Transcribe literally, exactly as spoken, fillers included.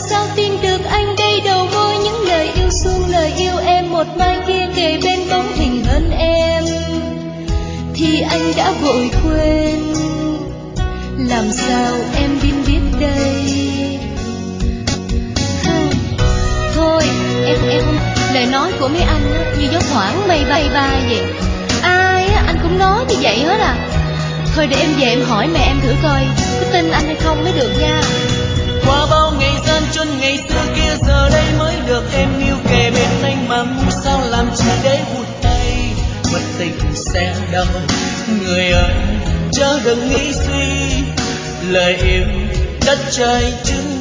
sao tin được anh đây, đầu môi những lời yêu xuông, lời yêu em một mai kia kề bên bóng hình hơn em, thì anh đã vội quên. Làm sao em biết biết đây? Thôi em em không, lời nói của mấy anh á, như gió thoảng mây bay bay vậy. Ai á anh cũng nói như vậy hết à. Thôi để em về em hỏi mẹ em thử coi có tin anh hay không mới được nha. Qua bao ngày gian truân ngày xưa kia, giờ đây mới được em yêu kề bên anh, mà ngu sao làm chi để hụt tay. Mất tình sẽ đau người ơi, chớ đừng nghĩ suy, lời yêu đất trời chứng